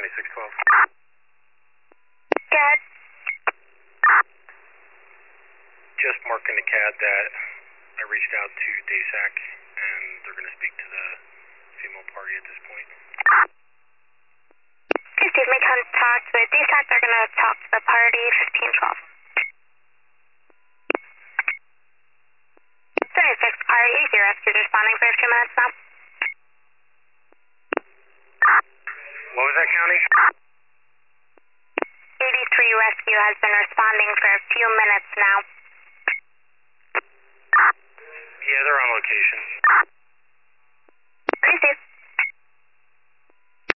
7612. Good. Just marking the CAD that I reached out to DASAC, and they're going to speak to the female party at this point. Okay, Steve, make contact with DSAC. They're going to talk to the party, 1512. 76 party, your rescue's responding for a few minutes now. What was that, County? 83 rescue has been responding for a few minutes now. Yeah, they're on location. Okay, Steve.